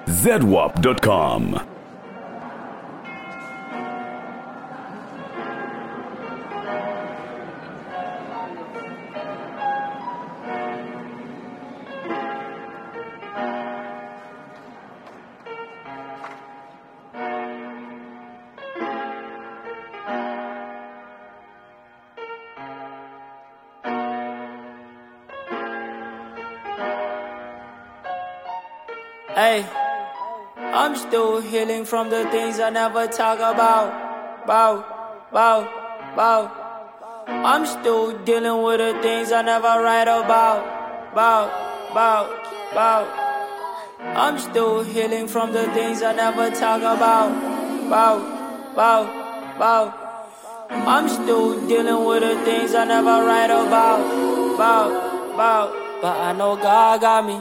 ZWAP.com. Hey, I'm still healing from the things I never talk about. I'm still dealing with the things I never write about. I'm still healing from the things I never talk about. I'm still dealing with the things I never write about. But I know God got me.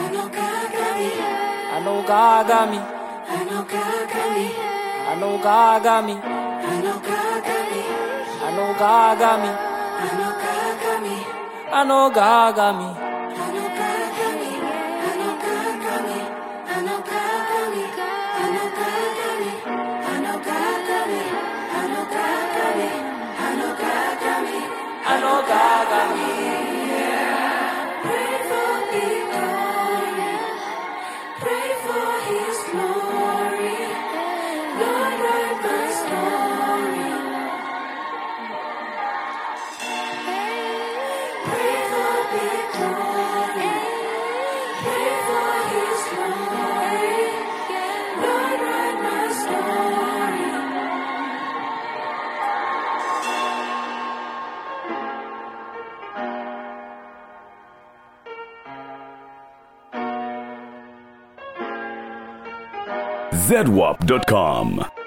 I know God got me. I know God got me. I know God got me. I know God got me. I know God got me. I know God got me. I know God got me. I know God got me. I know God got me. I know God got me. I know God got me. I know God got me. I know God got me. I know God got me. I know God got me. Pray for victory. Pray for His glory. Lord, write my story. Pray for victory. Pray for His glory. Lord, write my story. ZWAP.com.